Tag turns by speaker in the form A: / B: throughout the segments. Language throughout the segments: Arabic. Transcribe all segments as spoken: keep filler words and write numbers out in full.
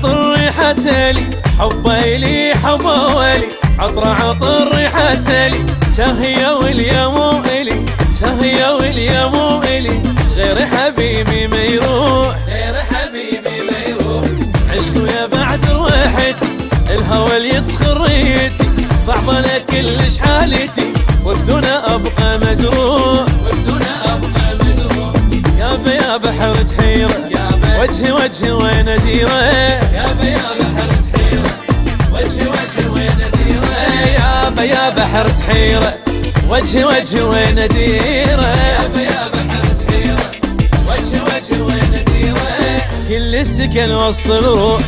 A: عطر ريحته لي، حبه لي حبه ولي، عطر عطر ريحته لي، شهية واليمو إلي، شهية واليمو إلي، غير حبيبي ما يروح، غير حبيبي ما يروح. عشق يا بعد روحتي، الهوى اللي يدخل ريتي، صعب انا كلش حالتي، وبدونه ابقى مجروح، وبدونه ابقى مجروح. يابا يا بحر تحيره، وجهي وجهي وين اديره، يابا يا بحر تحيره، وجهي وجهي وين اديره، يابا يا بحر تحيره، وجهي وجهي وين اديره، يابا يا بحر تحيره، وجهي وجهي وين اديره. كل السكن وسط الروح.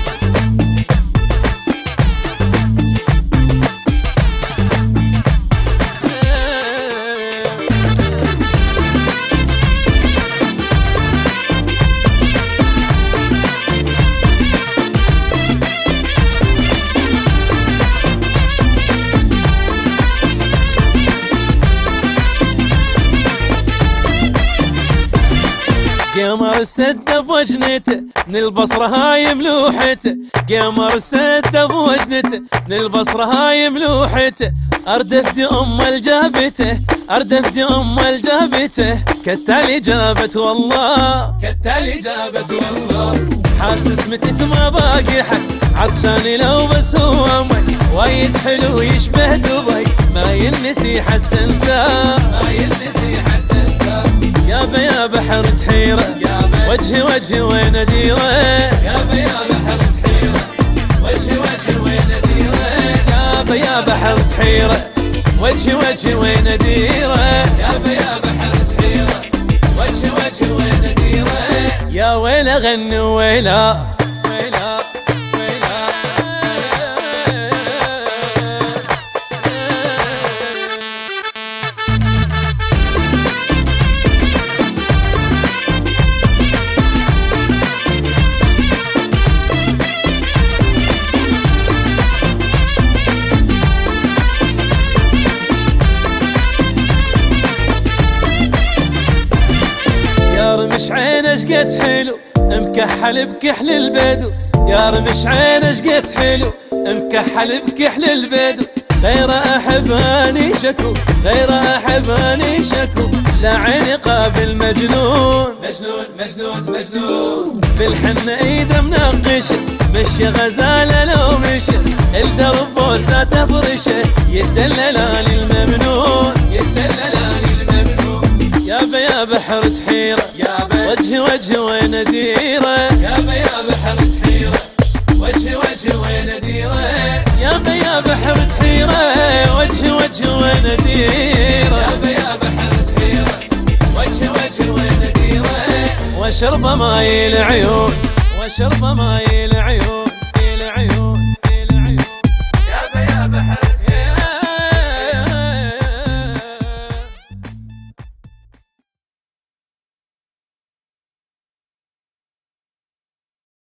A: قمر السدة بوجنته، من البصرة هاي ملوحته، قمر السدة بوجنته، من البصرة هاي ملوحته، أردف دي أم الجابته، أردف دي أم الجابته، كالتالي جابت والله، كالتالي جابت والله. حاسس متت ما باقي حد، عطشاني لو بس هو مي، وايد حلو يشبه دبي، ما ينسي حتى انساه، ما ينسي حتى انساه. يابا يا بحر تحيره، وجهي وجهي وين اديره، يابا يا بحر تحيره، وجهي وجهي وين اديره، يابا يا بحر تحيره، وجهي وجهي وين اديره، يابا يا بحر تحيره، وجهي وجهي وين اديره. يا ويل اغني ويلا ويلا ويلا. رمش عينه شقد حلو، مكحل بكحل البدو، يا رمش عينه شقد حلو، مكحل بكحل البدو، غير احباني شكو، غير احباني شكو، لا عيني قابل مجنون، مجنون مجنون مجنون. بالحنة ايده منقشه، مشي غزاله لو مشى، الدرب بوساته برشه، يدلل على الممنون، يدلل على الممنون. يابا يا بحر تحيره، وجهي وجهي وين اديره، يابا يا بحر تحيره، وجهي وجهي وين اديره، يابا يا بحر تحيره، وجهي وجهي وين اديره، يابا يا بحر تحيره، وجهي وجهي وين اديره. واشرب ماي العيون، واشرب ماي العيون.